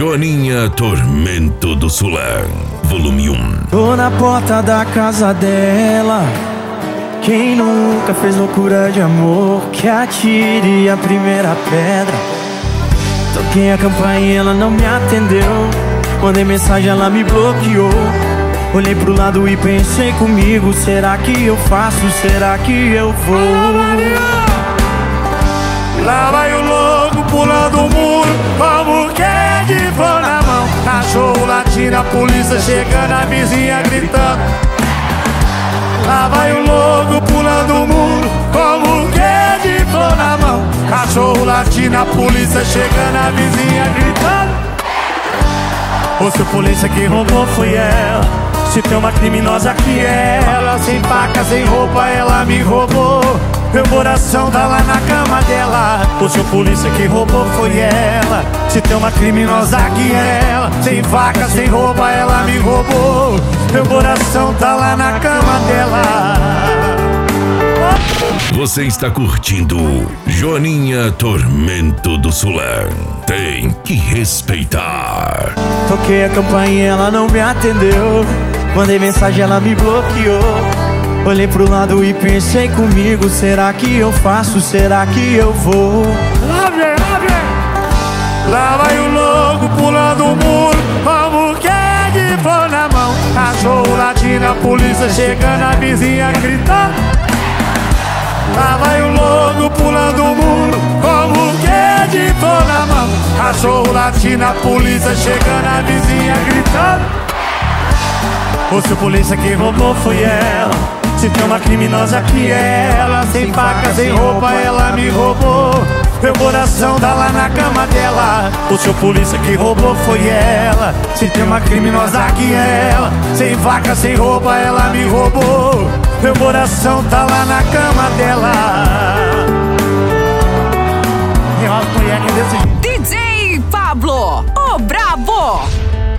Joaninha Tormento do Sulã, volume 1. Tô na porta da casa dela. Quem nunca fez loucura de amor, que atire a primeira pedra. Toquei a campainha, ela não me atendeu. Mandei mensagem, ela me bloqueou. Olhei pro lado e pensei comigo: será que eu faço? Será que eu vou? Lá vai o louco pulando o muro, como que é de pôr na mão. Cachorro latindo, a polícia chegando, a vizinha gritando. Lá vai o louco pulando o muro, como que é de pôr na mão. Cachorro latindo, a polícia chegando, a vizinha gritando. Ou se a polícia que roubou foi ela, se tem uma criminosa que é ela. Sem faca, sem roupa, ela me roubou. Meu coração tá lá na cama dela. Ou se a polícia que roubou foi ela, se tem uma criminosa que é ela. Sem faca, sem roupa, ela me roubou. Meu coração tá lá na cama dela. Você está curtindo Joaninha Tormento do Sulã. Tem que respeitar. Toquei a campainha, ela não me atendeu. Mandei mensagem, ela me bloqueou. Olhei pro lado e pensei comigo: será que eu faço? Será que eu vou? Lá vem, lá vem. Lá vai o louco pulando o muro, como que é de pôr na mão. Cachorro latindo, a polícia chegando, a vizinha gritando. Lá vai o louco pulando o muro, como que é de pôr na mão. Cachorro latindo, a polícia chegando, a vizinha gritando. Ou se a polícia que roubou foi ela, se tem uma criminosa que é ela. Sem faca, sem roupa, ela me roubou. Meu coração tá lá na cama dela. Ou se a polícia que roubou foi ela, se tem uma criminosa que é ela. Sem faca, sem roupa, ela me roubou. Meu coração tá lá na cama dela.